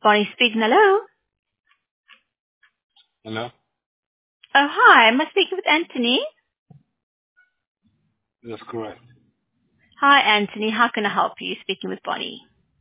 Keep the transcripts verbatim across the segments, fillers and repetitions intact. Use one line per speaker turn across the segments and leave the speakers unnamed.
Bonnie speaking. Hello.
Hello?
Oh, hi. Am I speaking with Anthony?
That's correct.
Hi, Anthony. How can I help you? Speaking with Bonnie.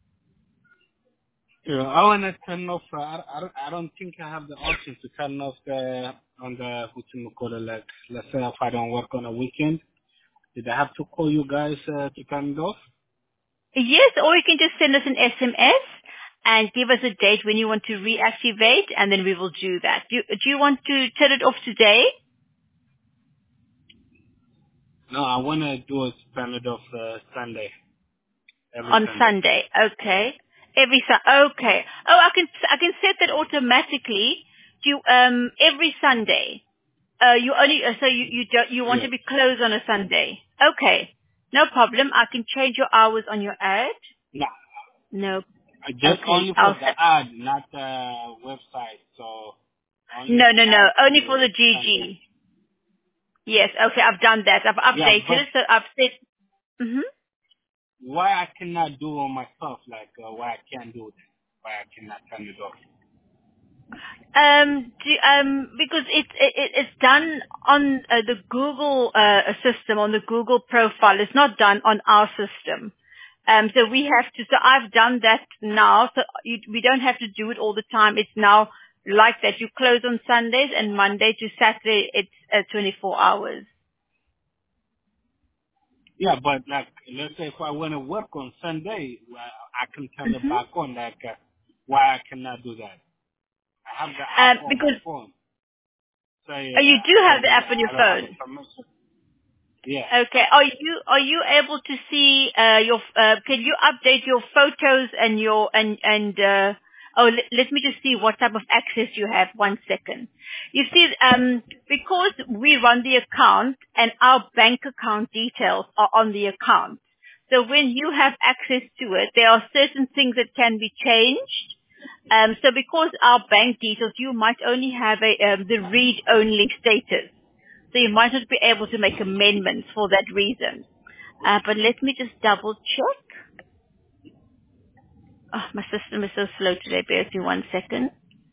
Yeah, I want to turn off, uh, I, I, don't, I don't think I have the option to turn off the, on the, what you call it, like, let's say if I don't work on a weekend, did I have to call you guys uh, to turn it off?
Yes, or you can just send us an S M S and give us a date when you want to reactivate, and then we will do that. Do, do you want to turn it off today?
No, I want to do it, turn it off uh, Sunday, every
On
Sunday.
Sunday. Okay. Every Su- okay. Oh, I can I can set that automatically. Do you, um every Sunday. Uh, you only uh, so you you don't you want to
Yes.
be closed on a Sunday. Okay. No problem. I can change your hours on your ad.
No,
No.
uh, just
Okay.
only for
I'll
the
set.
ad, not the website, so only
No,
the
no, no.
ad
Only for
uh,
the
Sunday.
G G. Yes. Okay. I've done that. I've
Yeah,
updated
but
it. So I've said. Mhm.
why I cannot do on myself, like uh, why I can't do that, why I cannot turn it off.
Um, do, um, because it's it, it- it's done on uh, the Google uh, system, on the Google profile. It's not done on our system. Um, so we have to. So I've done that now. So you, we don't have to do it all the time. It's now like that. You close on Sundays, and Monday to Saturday it's uh, twenty-four hours.
Yeah, but like, let's say if I want to work on Sunday, well, I can turn it
hmm
back on. Like, uh, why I cannot do that? I have the app
Um,
on my
because
phone. Say,
uh, you do
uh,
have the
maybe
app on your
I don't have
phone.
a permission. Yeah.
Okay. Are you are you able to see uh, your? Uh, can you update your photos and your and and? Uh, oh, let, let me just see what type of access you have. One second. You see, um, because we run the account and our bank account details are on the account. So when you have access to it, there are certain things that can be changed. Um, so because our bank details, you might only have a um, the read-only status. So you might not be able to make amendments for that reason. Uh, but let me just double check. Oh, my system is so slow today. Bear with me one second.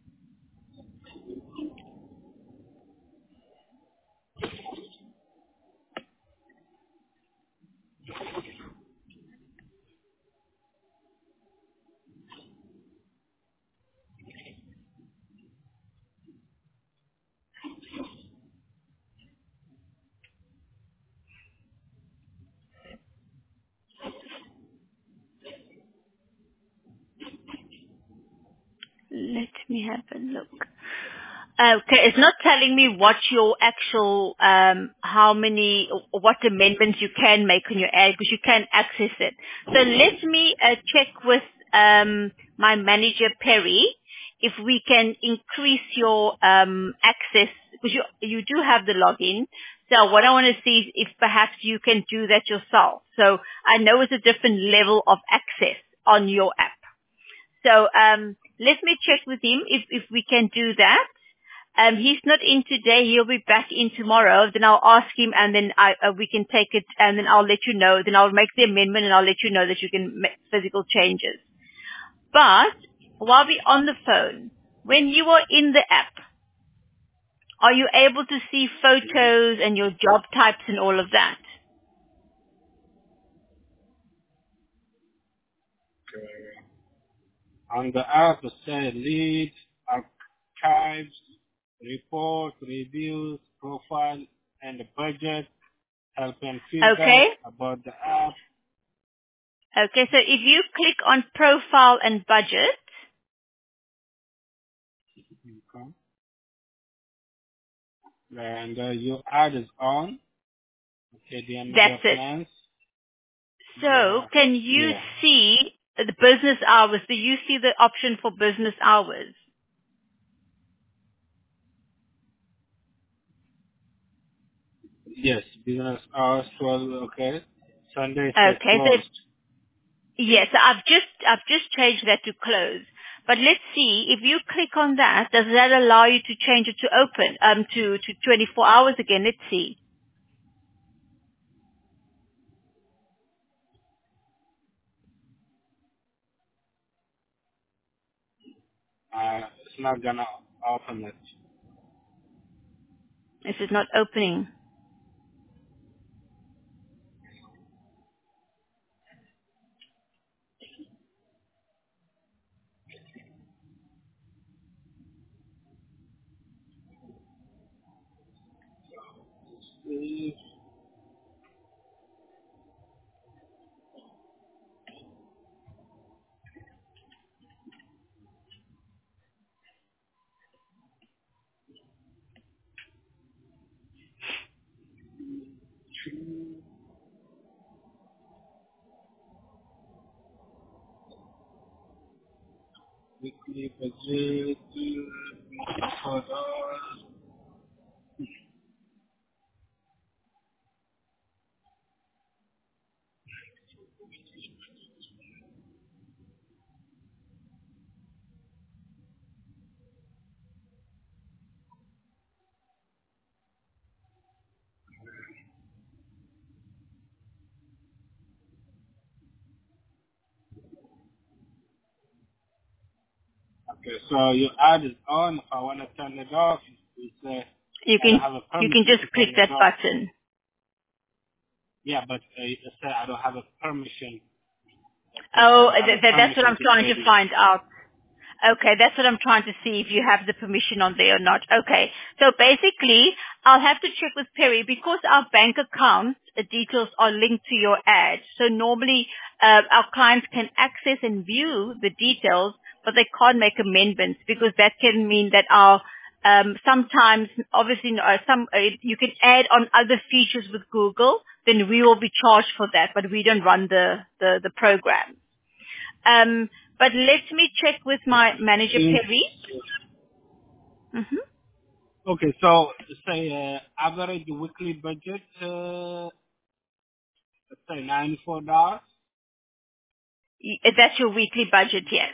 Let me have a look. Okay, it's not telling me what your actual, um, how many, or what amendments you can make on your ad, because you can access it. So let me uh, check with um, my manager, Perry, if we can increase your um, access, because you, you do have the login. So what I want to see is if perhaps you can do that yourself. So I know it's a different level of access on your app. So um, let me check with him if, if we can do that. Um, he's not in today. He'll be back in tomorrow. Then I'll ask him, and then I, uh, we can take it, and then I'll let you know. Then I'll make the amendment, and I'll let you know that you can make physical changes. But while we're on the phone, when you are in the app, are you able to see
hmm
photos and your job types and all of that?
On the app, it says leads, archives, report, reviews, profile, and the budget, help and feedback
Okay?
about the app.
Okay, so if you click on profile and budget,
Okay. And uh, your ad is on. Okay, the
that's
another
it.
plans.
So
Yeah.
can you
Yeah.
see the business hours? Do you see the option for business hours?
Yes, business hours twelve. Okay. Sunday says
Okay, so
closed.
yes, I've just I've just changed that to close. But let's see if you click on that, does that allow you to change it to open um to to twenty-four hours again? Let's see.
Uh, it's not gonna open it.
This is not opening.
See, weekly budget. uh, for the- Okay, so you add it on. If I want to turn it off, you say
You
I don't
can
have a
you can
permission
just
to
click
turn it
that
off.
button.
Yeah, but uh, you say I don't have a permission. I say I
Oh,
don't have a
th- th- that's what
permission
I'm
to
trying to
trade it.
find out. Okay, that's what I'm trying to see if you have the permission on there or not. Okay, so basically, I'll have to check with Perry because our bank account uh, details are linked to your ad. So normally, uh, our clients can access and view the details, but they can't make amendments because that can mean that our um, sometimes, obviously, uh, some uh, you can add on other features with Google, then we will be charged for that, but we don't run the the, the program. Um, but let me check with my manager,
Since,
Perry. hmm
okay, so say uh, average weekly budget, uh, let's say ninety-four dollars.
That's your weekly budget, yes.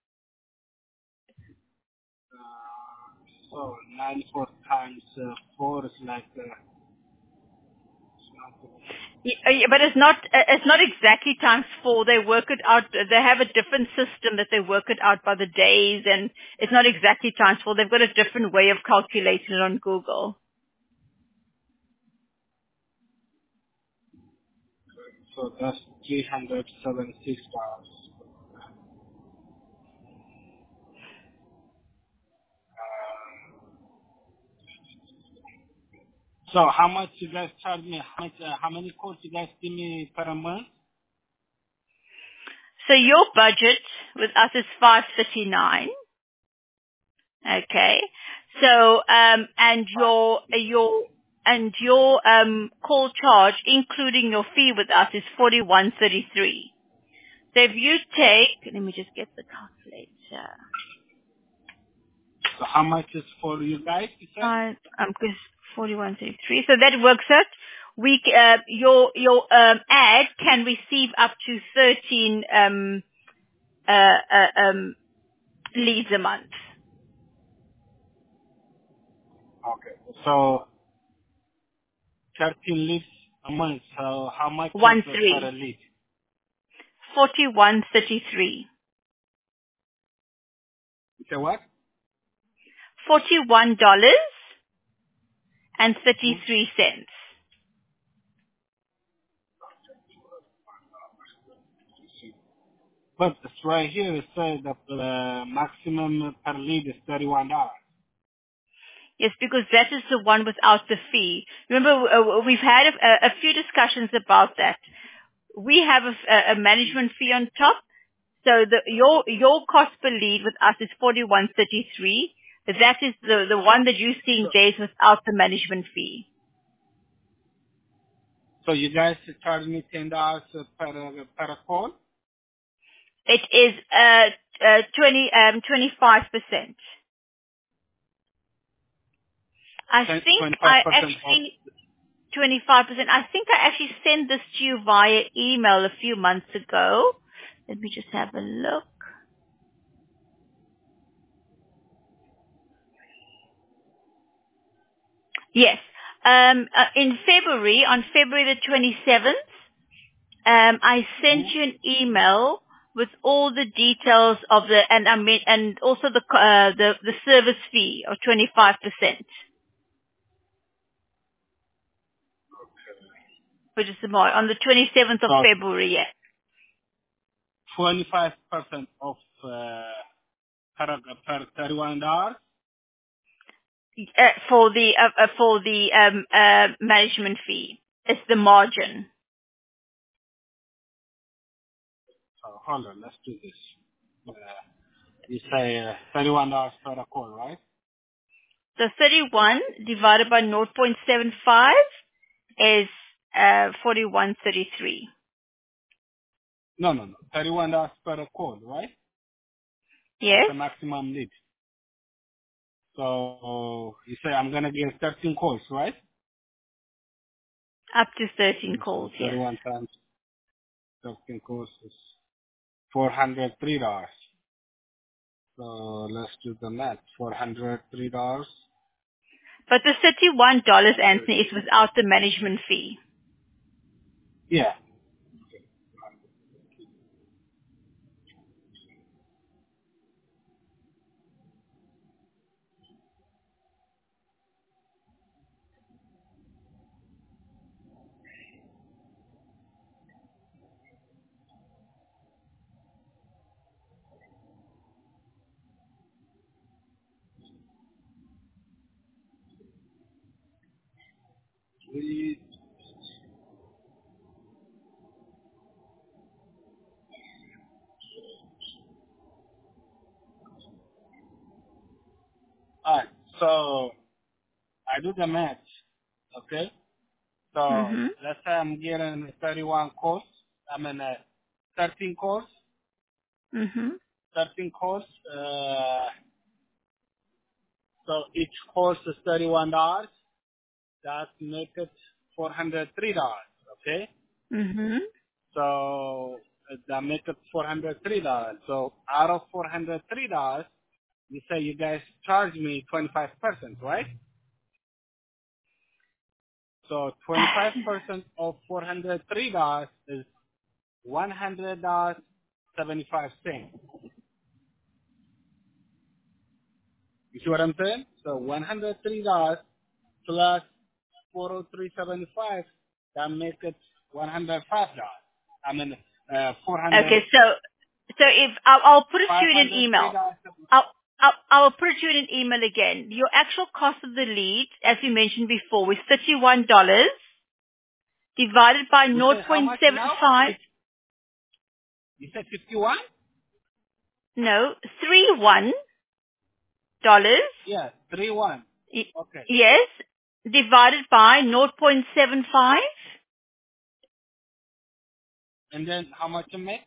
Uh, so ninety-four times uh, four is like uh,
Y- uh, yeah, But it's not, uh, it's not exactly times four. They work it out. They have a different system that they work it out by the days, and it's not exactly times four. They've got a different way of calculating it on Google.
so that's three hundred seventy-six dollars. Uh, so how much you guys charge me? How much? Uh, how many quotes you guys give me per month?
So your budget with us is five thirty-nine. Okay. So, um, and your, your, and your, um, call charge, including your fee with us, is forty-one thirty-three. So if you take, let me just get the calculator.
So how much is for you guys? You said.
Five, um, cause forty-one thirty-three. So that works out. We, c- uh, your, your, um, ad can receive up to thirteen, um, uh, uh, um, leads a month.
Okay. So thirteen leads a month. So how much is
One
uh, per
three.
lead?
forty-one thirty-three.
You say what?
forty-one dollars and
Hmm?
thirty-three cents.
But it's right here. It says that the maximum per lead is thirty-one dollars.
Yes, because that is the one without the fee. Remember, uh, we've had a, a few discussions about that. We have a, a management fee on top. So the, your your cost per lead with us is forty-one thirty-three. That is the, the one that you're seeing
So,
there is without the management fee.
so you guys charge me ten dollars per uh, per call.
It is uh, uh, twenty um twenty-five percent. I think
Twenty-five
I
percent off.
actually twenty-five percent. I think I actually sent this to you via email a few months ago. Let me just have a look. Yes. Um, uh, in February, on February the twenty-seventh, um, I sent
Hmm?
you an email with all the details of the, and I mean, and also the, uh, the, the service fee of twenty-five percent, which is tomorrow, on the twenty-seventh of
So
February, yeah.
twenty-five percent of uh, per, per thirty-one hours.
Uh, for the, uh, uh, for the, um, uh, management fee. It's the margin.
So hold on, let's do this. Uh, you say uh, thirty-one hours per call, right?
So thirty-one divided by zero point seven five is, uh, forty-one thirty-three.
No, no, no. thirty-one hours per call, right? That's
Yes?
the maximum lead. So you say I'm gonna get thirteen calls, right?
Up to thirteen
Okay, so
calls, yes.
thirty-one times thirteen calls is four hundred three dollars. So let's do the math. Four hundred three dollars.
But the thirty-one dollars, Anthony, is without the management fee.
Yeah. We, alright. So I do the math. Okay. So
Mm-hmm.
let's say I'm getting thirty-one calls. I mean uh, thirteen calls.
Mm-hmm.
thirteen calls. Uh, so each course is thirty-one dollars. That make it four hundred three dollars. Okay.
Mm-hmm.
So uh, that make it four hundred three dollars. So out of four hundred three dollars, you say you guys charge me twenty-five percent, right? So twenty-five percent of four hundred three dollars is one hundred dollars seventy-five cents. You see what I'm saying? So one hundred three dollars plus four hundred three seventy-five, that make it one hundred five dollars. I mean, uh, four hundred,
Okay, so, so if, I'll, I'll put it to
five
you in an
hundred three
email.
dollars.
I'll, I'll, I'll put it to you in an email again. Your actual cost of the lead, as we mentioned before, was thirty-one dollars divided by
You
zero
say how
point
much
seven
now?
five.
You said fifty-one?
No, thirty-one dollars.
Yeah, three one.
Y-
Okay.
Yes, divided by zero point seven five.
And then how much you make?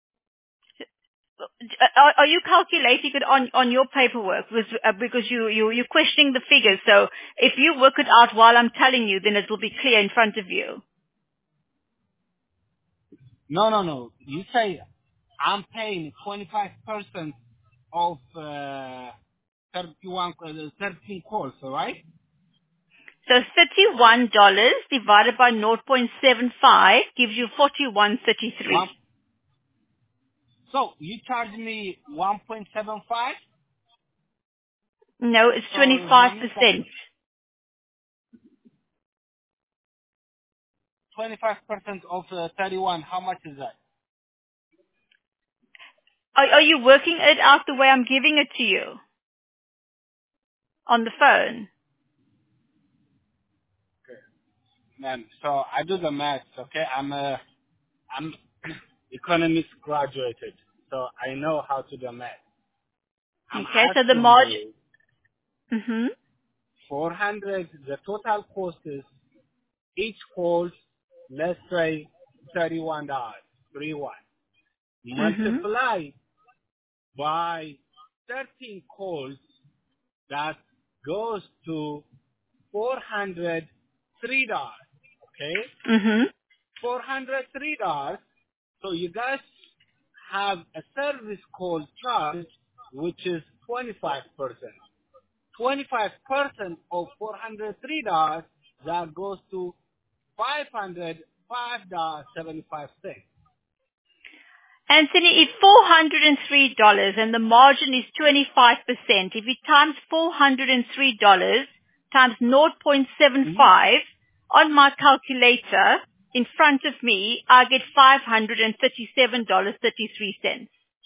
Are, are you calculating it on, on your paperwork? Because, uh, because you, you, you're questioning the figures. So if you work it out while I'm telling you, then it will be clear in front of you.
No, no, no. You say I'm paying twenty-five percent of uh, thirty-one, uh, thirteen calls, all right?
So thirty-one dollars divided by zero point seven five gives you forty-one thirty-three.
One. So you charge me one point seven five?
No, it's
So it's
twenty-five
one that
percent.
twenty-five percent of uh, thirty-one. How much is that?
Are, are you working it out the way I'm giving it to you on the phone?
Man, so I do the maths, okay? I'm a, I'm economics graduated, so I know how to do math. I'm
Okay, so the
asking
margin.
you
Mhm.
four hundred, the total cost is each course, let's say thirty-one dollars, three one.
Mhm.
Multiply by thirteen calls, that goes to four hundred three dollars, okay?
Mhm.
four hundred three dollars. So you guys have a service call charge, which is twenty-five percent. twenty-five percent of four hundred three dollars, that goes to five hundred five dollars and seventy-five cents.
Anthony, if four hundred three dollars and the margin is twenty-five percent, if you times four hundred three dollars times zero point seven five mm-hmm. on my calculator in front of me, I get five hundred thirty-seven dollars and thirty-three cents.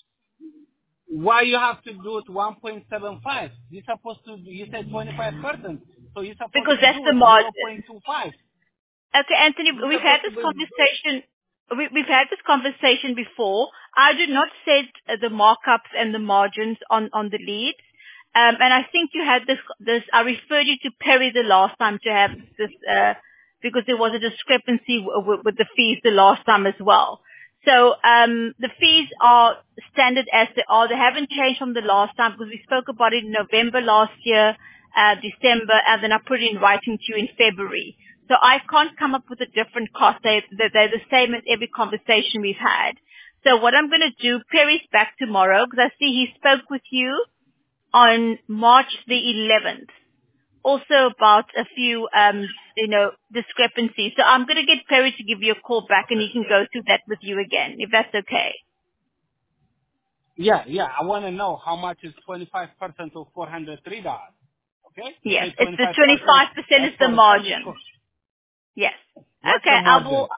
Why you have to do it one point seven five? You're supposed to, you said twenty-five percent, so you're supposed
because
to
that's
do
the
it
margin.
zero point two five.
Okay, Anthony,
You're
we've had this conversation. We, we've had this conversation before. I do not set uh, the markups and the margins on, on the leads. Um, and I think you had this, this, I referred you to Perry the last time to have this, uh, because there was a discrepancy w- w- with the fees the last time as well. So, um, the fees are standard as they are. They haven't changed from the last time because we spoke about it in November last year, uh, December, and then I put it in writing to you in February. So I can't come up with a different cost. They, they're the same as every conversation we've had. So what I'm going to do, Perry's back tomorrow because I see he spoke with you on March the eleventh, also about a few, um, you know, discrepancies. So I'm going to get Perry to give you a call back and he can go through that with you again, if that's okay.
Yeah, yeah. I want to know how much is twenty-five percent of four hundred three dollars. Okay?
Yes, it's the twenty-five percent is the margin. Yes.
What's
Okay,
the margin?
I will.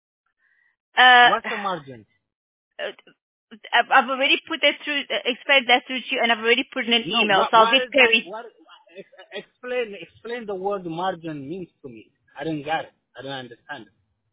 Uh,
What's the margin?
Uh, I've already put that through, uh, explained that through to you, and I've already put in an
No,
email.
what,
So I'll
what
get
is
Perry.
that? What, ex, explain, explain the word margin means to me. I didn't get it. I don't understand it.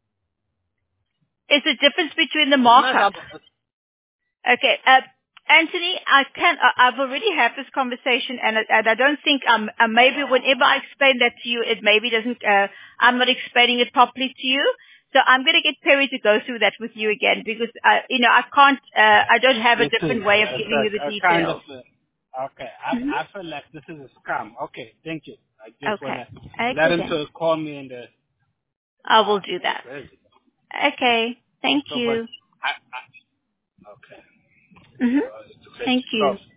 It's the difference between the
It's
markup.
not about,
Okay, uh, Anthony, I can. Uh, I've already had this conversation, and, uh, and I don't think um uh, maybe whenever I explain that to you, it maybe doesn't. Uh, I'm not explaining it properly to you. So I'm going to get Perry to go through that with you again because uh, you know I can't. Uh, I don't have a
this
different
is
way of
a,
giving you the
a, a kind of.
details.
Uh, okay, I,
Mm-hmm.
I feel like this is a scam. Okay, thank you. I just
Okay.
wanna let
Okay
him
then.
to call me in the.
I will
Ah,
do
this is
that.
crazy.
Okay. Thank
So, but
you.
I, I okay.
Mhm.
Uh, it's crazy
Thank you.
stuff.